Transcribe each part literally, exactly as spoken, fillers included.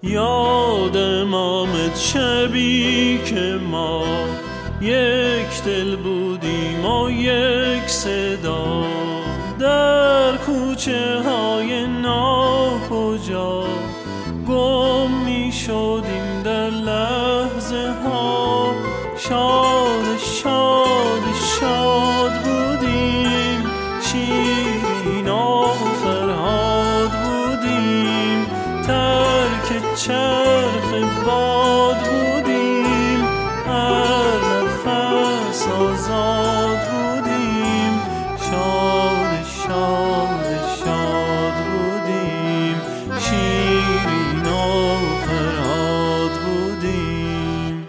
یادم آمد شبی که ما یک دل بودیم و یک صدا، در کوچه های ناکجا گم می شدیم در لحظه ها. شاد شاد شاد بودیم، شیرین و فرهاد بودیم، ترک چرخ باد بودیم، هر نفس آزاد بودیم. شاد شاد شاد بودیم، شیرین و فرهاد بودیم.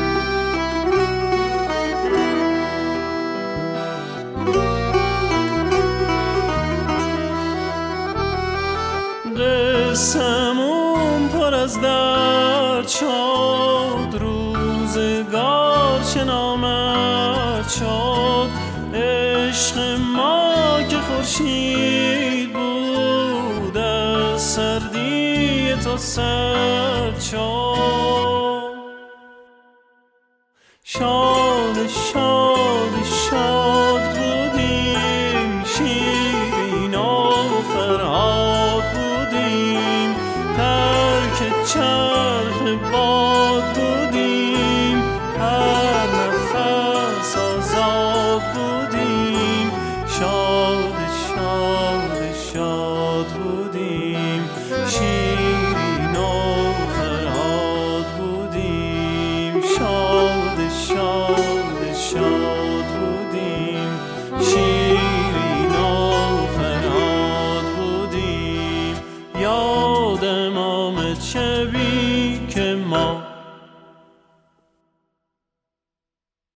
قسمون پر از درد شد، روزگار چه نامرد شد. عشق ما که خورشید بود، از سردی تو سرد شد. شاد شاد شاد بودیم، شیرین و فرهاد بودیم، ترک چرخ باد